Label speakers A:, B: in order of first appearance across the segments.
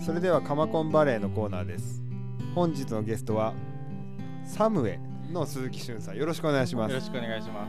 A: それではカマコンバレーのコーナーです。本日のゲストはサムエの鈴木俊さん、よろしくお願いします。
B: よろしくお願いします。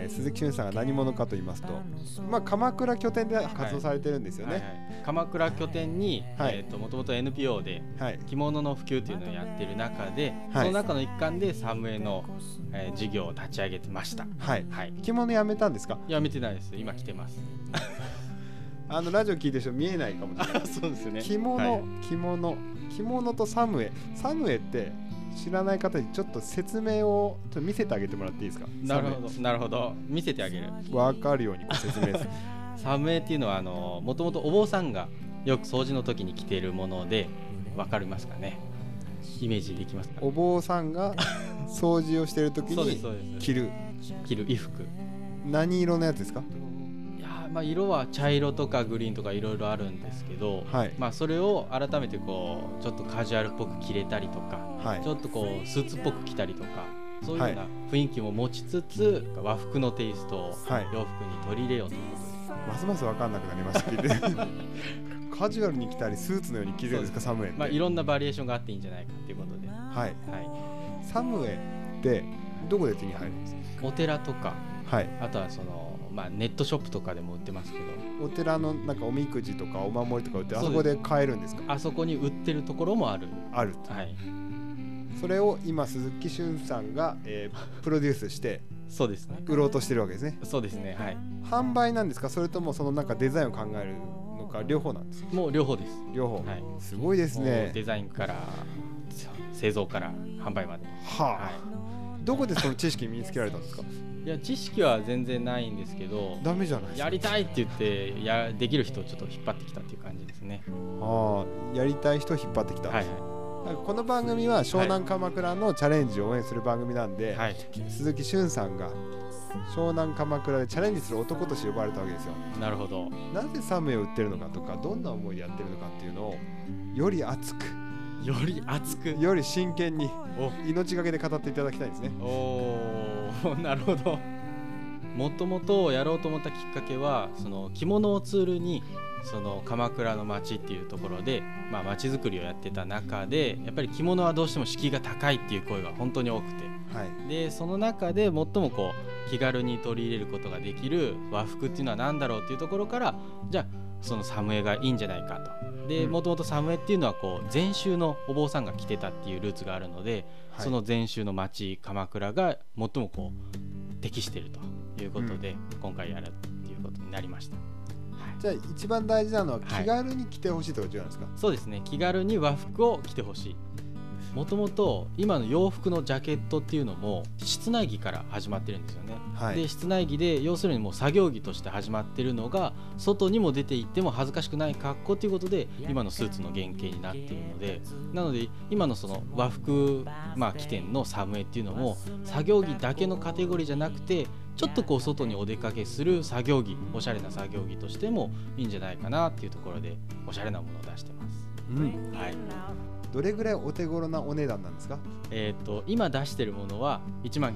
A: 鈴木俊さんが何者かと言いますと、鎌倉拠点で活動されてるんですよね。
B: 鎌倉拠点にもともと NPO で着物の普及というのをやっている中で、その中の一環でサムエの事業を立ち上げてました。
A: 着物やめたんですか？
B: やめてないです。今着てます
A: ラジオ聞いてる人見えないかもしれない
B: そうですね。
A: 着物とサムエって知らない方にちょっと説明をちょっと見せてあげてもらっていいですか？
B: なるほど、見せてあげる。
A: 分かるように説明する
B: サムエっていうのはもともとお坊さんがよく掃除の時に着ているもので、分かりますかね？イメージできますか？
A: お坊さんが掃除をしている時に着る
B: 衣服。
A: 何色のやつですか？
B: 色は茶色とかグリーンとかいろいろあるんですけど、それを改めてちょっとカジュアルっぽく着れたりとか、ちょっとスーツっぽく着たりとか、そういうような雰囲気も持ちつつ、和服のテイストを洋服に取り入れようということです。
A: ますます分かんなくなりましたけどカジュアルに着たりスーツのように着れるんですか？サムエって、
B: いろんなバリエーションがあっていいんじゃないかということで、
A: サムエってどこで手に入るんですか？
B: お寺とか、あとはネットショップとかでも売ってますけど、
A: お寺のおみくじとかお守りとか売って、あそこで買えるんですか？
B: あそこに売ってるところもある。
A: それを今鈴木俊さんが、プロデュースして
B: そうですね、
A: 売ろうとしてるわけですね。
B: そうですね。
A: 販売なんですか？それともそのデザインを考えるのか、両方なんですか？
B: もう両方です。
A: 両方、すごいですね。
B: デザインから製造から販売まで。
A: どこでその知識身につけられたんですか？
B: いや、知識は全然ないんですけど、
A: ダメじゃないですか。
B: やりたいって言ってできる人をちょっと引っ張ってきたっていう感じですね。
A: やりたい人を引っ張ってきた。この番組は湘南鎌倉のチャレンジを応援する番組なんで、鈴木俊さんが湘南鎌倉でチャレンジする男として呼ばれたわけですよ。なるほど。なぜサムエを売ってるのかとか、どんな思いでやってるのかっていうのをより熱くより真剣に命がけで語っていただきたいんですね。
B: なるほど。もともとやろうと思ったきっかけは、その着物をツールにその鎌倉の町っていうところで町づくりをやってた中で、やっぱり着物はどうしても敷居が高いっていう声が本当に多くて、でその中で最も気軽に取り入れることができる和服っていうのは何だろうっていうところから、じゃあそのサムエがいいんじゃないかと。でもともとサムエっていうのは禅宗のお坊さんが着てたっていうルーツがあるので、その禅宗の町鎌倉が最も適しているということで、今回やるっていうことになりました。
A: じゃあ一番大事なのは気軽に着てほしいということなんですか？
B: そうですね、気軽に和服を着てほしい。もともと今の洋服のジャケットっていうのも室内着から始まってるんですよね。で室内着で、要するにもう作業着として始まってるのが、外にも出て行っても恥ずかしくない格好ということで今のスーツの原型になっているので、なので今のその和服起点のサムエっていうのも作業着だけのカテゴリーじゃなくて、ちょっと外にお出かけする作業着、おしゃれな作業着としてもいいんじゃないかなっていうところで、おしゃれなものを出してます。
A: どれぐらいお手頃なお値段なんですか？
B: 今出してるものは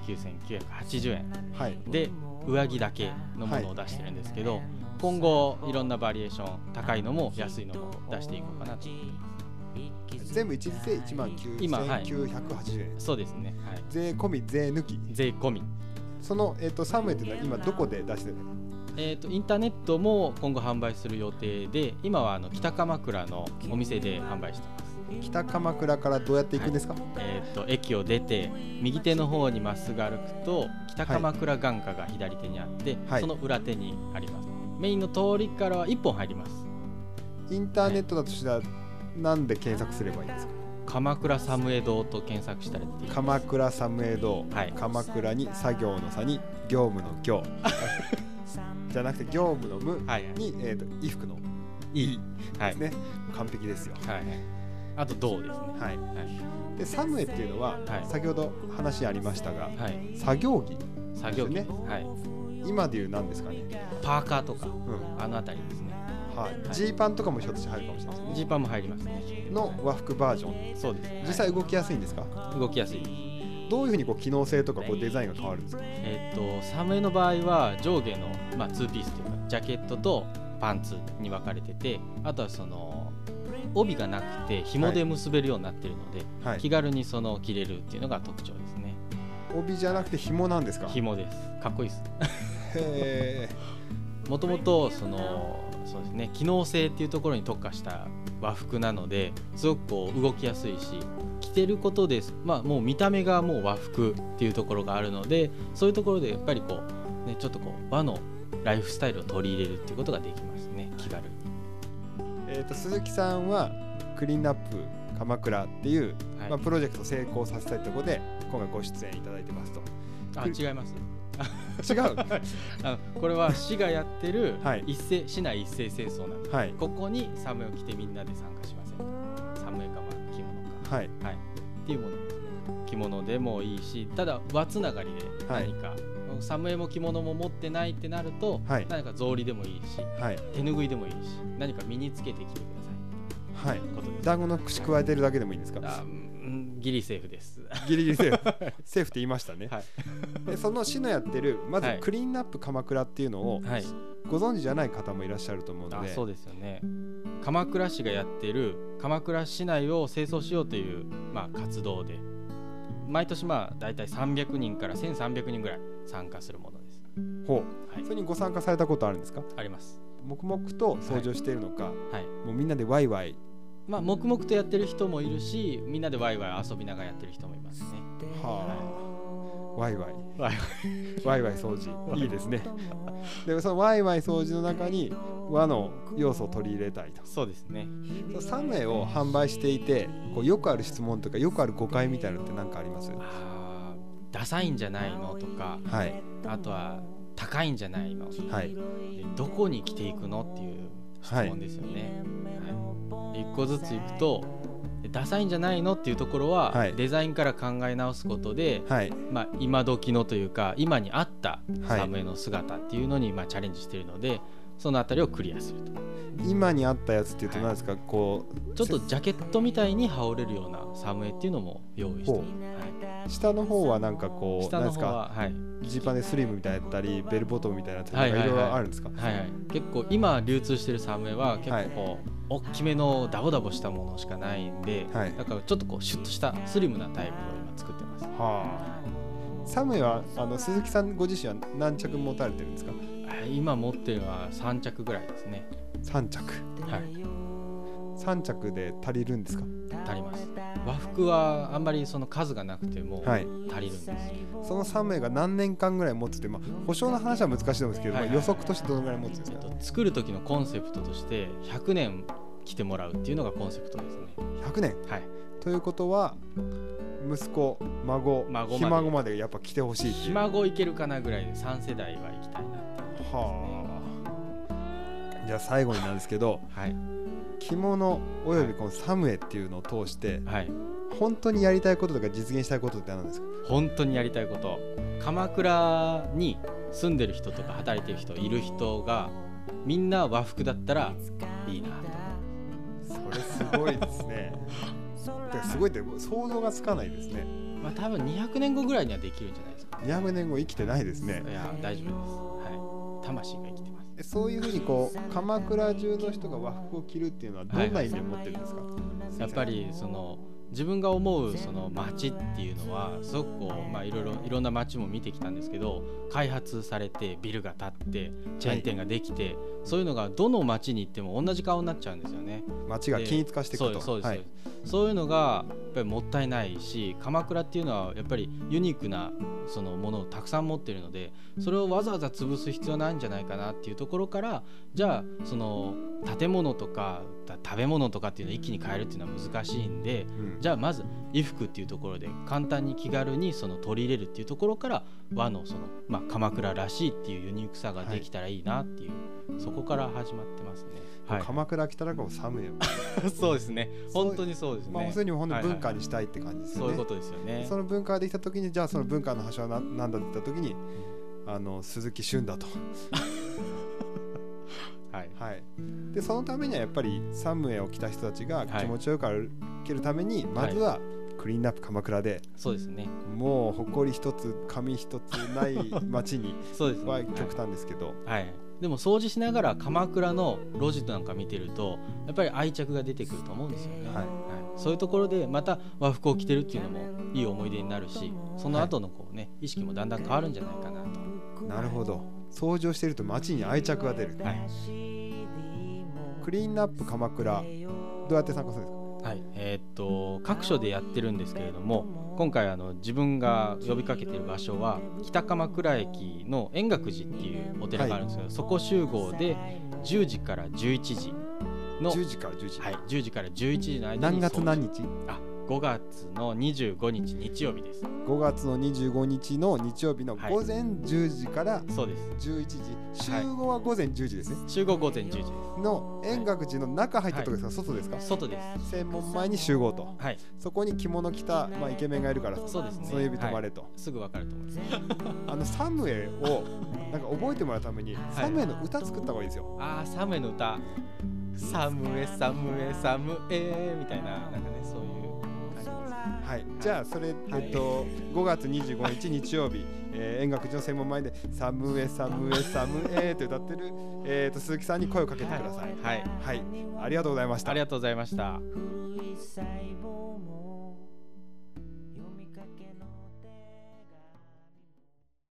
B: 19,980 円、で上着だけのものを出してるんですけど、今後いろんなバリエーション、高いのも安いのも出していこうかなと思ってます。
A: 全部一律で 19,980 円。
B: そうですね。
A: 税込み税抜き？
B: 税込み。
A: その、サムエというのは今どこで出してるの？
B: インターネットも今後販売する予定で、今は北鎌倉のお店で販売してます。
A: 北鎌倉からどうやって行くんですか？
B: 駅を出て右手の方にまっすぐ歩くと北鎌倉眼科が左手にあって、その裏手にあります。メインの通りからは1本入ります。
A: インターネットだとしたら何で検索すればいいんですか？
B: 鎌倉サムエ堂と検索したらっていう。
A: 鎌倉サムエ堂、鎌倉に作業の差に業務の業じゃなくて業務の無に、衣服のいですね。完璧ですよ。
B: あと銅ですね。
A: でサムエっていうのは、先ほど話ありましたが、作業着ですね。今でいう何ですかね？
B: パーカーとか、あのあたりですね。
A: ジーパンとかもひょっとして入るかもしれないですね。
B: ジーパンも入りますね。
A: の和服バージョン。そうです。実際動きやすいんですか？
B: 動きやすい。
A: どういうふうに機能性とかデザインが変わるんですか？
B: サムエの場合は上下の2ピースというかジャケットとパンツに分かれてて、あとはその帯がなくて紐で結べるようになっているので、はい、気軽にその着れるっていうのが特徴ですね。
A: 帯じゃなくて紐なんですか？
B: 紐です。かっこいいです。
A: へ
B: ー。もともとそうですね、機能性っていうところに特化した和服なので、すごくこう動きやすいし、着てることです、まあ、もう見た目がもう和服っていうところがあるので、そういうところでやっぱりこう、ね、ちょっとこう和のライフスタイルを取り入れるっていうことができますね、気軽に。
A: 鈴木さんはクリーンナップ鎌倉っていう、はいまあ、プロジェクトを成功させたいところで今回ご出演いただいてますと。
B: 違います
A: 違う
B: これは市がやってる市内一斉清掃なんで、
A: はい、
B: ここにサムエを着てみんなで参加しませんか？サムエかまあ着物か、
A: はい
B: はい、っていうものですね。着物でもいいし、ただ輪つながりで何か、はい、サムエも着物も持ってないってなると、はい、何か草履でもいいし、はい、手ぬぐいでもいいし、何か身につけてきてください。はい。
A: 団子の串加えてるだけでもいいんですか？
B: ギリセーフです。
A: ギリギリセーフセーフって言いましたね、はい、でその市のやってるまずクリーンナップ鎌倉っていうのを、はい、ご存知じゃない方もいらっしゃると思うので。
B: そうですよね。鎌倉市がやってる鎌倉市内を清掃しようという、まあ、活動で毎年まあだいたい300人から1300人ぐらい参加するものです。
A: ほう、はい、それにご参加されたことあるんですか？
B: あります。
A: 黙々と掃除をしているのか、はいはい、もうみんなでワイワイ、
B: まあ、黙々とやってる人もいるし、みんなでワイワイ遊びながらやってる人もいますね。
A: はあ、ワイワイワイワイ掃除いいですね。でそのワイワイ掃除の中に和の要素を取り入れたいと。
B: そうですね。
A: サムエを販売していてこうよくある質問とかよくある誤解みたいなのって何かあります？
B: ダサいんじゃないのとか、はい、あとは高いんじゃないの、はい、どこに着ていくのっていう質問ですよね。はい、一個ずついくとダサいんじゃないのっていうところは、はい、デザインから考え直すことで、はいまあ、今時のというか今に合ったサムエの姿っていうのに、まあ、チャレンジしているので、そのあたりをクリアすると。
A: 今に合ったやつっていうと何ですか？はい、こ
B: うちょっとジャケットみたいに羽織れるようなサムエっていうのも用意してる。
A: はい、下の方はなんかこう下の方はジーパンでスリムみたいだったりベルボトムみたいなやつがいろいろあるんですか？
B: はいはい、結構今流通してるサムエは結構こう、大きめのダボダボしたものしかないんで、はい、だからちょっとこうシュッとしたスリムなタイプを今作ってます。は
A: あ、サムエは鈴木さんご自身は何着持たれてるんですか？
B: 今持ってるのは3着ぐらいですね。
A: 3着、はい、3着で足りるんですか？
B: 足ります。和服はあんまりその数がなくても足りるんです、はい、
A: その3名が何年間ぐらい持つって、まあ、保証の話は難しいと思うんですけど、はいはいはい、予測としてどのぐらい持つんですか？
B: 作る時のコンセプトとして100年着てもらうっていうのがコンセプトですね。
A: 100年、はい、ということは息子孫ひ孫までやっぱ着てほしいっていう。
B: ひ孫いけるかなぐらいで3世代は行きたいなって、ね、は
A: あ。じゃあ最後になんですけど、はい、着物およびこのサムエっていうのを通して、はい、本当にやりたいこととか実現したいことって何ですか？
B: 本当にやりたいこと、鎌倉に住んでる人とか働いてる人いる人がみんな和服だったらいいなと。
A: それすごいですね。すごいって想像がつかないですね。
B: まあ多分200年後ぐらいにはできるんじゃないですか。
A: 200年後生きてないですね。
B: いや大丈夫です、はい、魂が生きてます。
A: そういうふうにこう鎌倉中の人が和服を着るっていうのはどんな意味を持ってるんですか？
B: やっぱりその自分が思うその街っていうのはすごくこう、まあ、いろんな街も見てきたんですけど、開発されてビルが建ってチェーン店ができて、はい、そういうのがどの街に行っても同じ顔になっちゃうんですよね。
A: 街が均一化していくと。
B: そうです、はい、そういうのがやっぱりもったいないし、鎌倉っていうのはやっぱりユニークなそのものをたくさん持っているので、それをわざわざ潰す必要ないんじゃないかなっていうところから、じゃあその建物とか食べ物とかっていうのを一気に変えるっていうのは難しいんで、じゃあまず衣服っていうところで簡単に気軽にその取り入れるっていうところから和のその、まあ、鎌倉らしいっていうユニークさができたらいいなっていう、そこから始まってますね。
A: はい、鎌倉来たらこう寒いよ。
B: そうですね、本当にそうですね。
A: まあ、それにも本当に文化にしたいって感じですよね。
B: そういうことですよね。
A: その文化ができた時に、じゃあその文化の端は何だって言った時に、鈴木俊だと。はいはい、でそのためにはやっぱりサムエを着た人たちが気持ちよく歩けるために、まずはクリーンナップ鎌倉で、
B: そうですね、
A: もう埃一つ紙一つない街にそうです、ね、極端ですけど、
B: はい、 でも掃除しながら鎌倉の路地なんか見てるとやっぱり愛着が出てくると思うんですよね、はい、そういうところでまた和服を着てるっていうのもいい思い出になるし、その後のこうね、意識もだんだん変わるんじゃないかなと。
A: なるほど。掃除をしていると街に愛着が出る、はい、クリーンアップ鎌倉どうやって参加するんですか？
B: はい、各所でやってるんですけれども、今回自分が呼びかけている場所は北鎌倉駅の円覚寺っていうお寺があるんですけど、はい、そこ集合で10時から11時の
A: 10時から11時、
B: はい、10時から11時の間に
A: 何月何日
B: ？5月の25日日曜日です。
A: 5月の25日の日曜日の午前10時から11時、集合は午前10時ですね。
B: 集合午前10時です
A: の円覚寺の中入ったところですか、外ですか？
B: 外です。
A: 正門前に集合と、
B: はい、
A: そこに着物着た、イケメンがいるから、
B: そうですね、
A: その指止まれと、
B: すぐ分かると思います
A: サムエをなんか覚えてもらうために、サムエの歌作った方がいいですよ。
B: サムエの歌、サムエサムエサムエみたいな、なんかね、そういう
A: はい、じゃあそれ、5月25日日曜日、円覚寺の正門前でサムエサムエサムエと歌ってる、鈴木さんに声をかけてください。
B: はい、
A: はい、ありがとうございました。
B: ありがとうございました。